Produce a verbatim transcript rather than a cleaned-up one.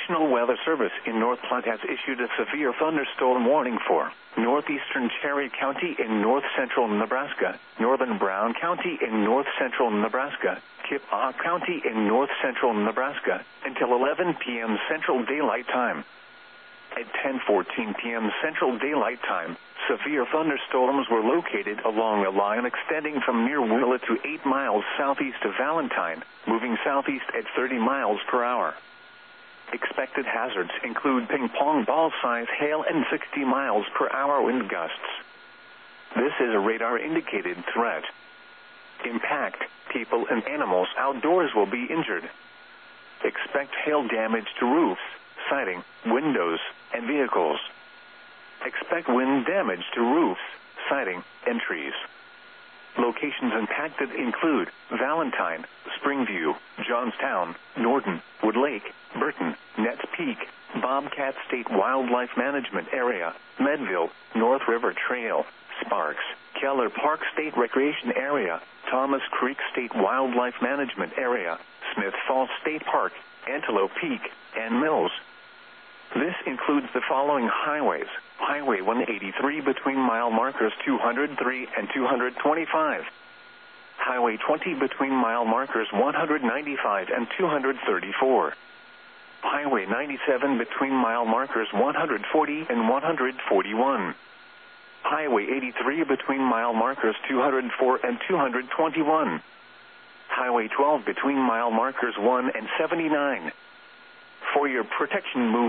National Weather Service in North Platte has issued a severe thunderstorm warning for northeastern Cherry County in north-central Nebraska, northern Brown County in north-central Nebraska, Kippawa County in north-central Nebraska, until eleven p m Central Daylight Time. At ten fourteen p m Central Daylight Time, severe thunderstorms were located along a line extending from near Willa to eight miles southeast of Valentine, moving southeast at thirty miles per hour. Expected hazards include ping-pong ball-size hail and sixty miles per hour wind gusts. This is a radar-indicated threat. Impact, people and animals outdoors will be injured. Expect hail damage to roofs, siding, windows, and vehicles. Expect wind damage to roofs, siding, and trees. Locations impacted include Valentine, Springview, Johnstown, Norton, Wood Lake, Burton, Nets Peak, Bobcat State Wildlife Management Area, Medville, North River Trail, Sparks, Keller Park State Recreation Area, Thomas Creek State Wildlife Management Area, Smith Falls State Park, Antelope Peak, and Mills. This includes the following highways: Highway one eighty-three between mile markers two hundred three and two hundred twenty-five. Highway twenty between mile markers one hundred ninety-five and two hundred thirty-four. Highway ninety-seven between mile markers one hundred forty and one hundred forty-one. Highway eighty-three between mile markers two hundred four and two hundred twenty-one. Highway twelve between mile markers one and seventy-nine. For your protection, move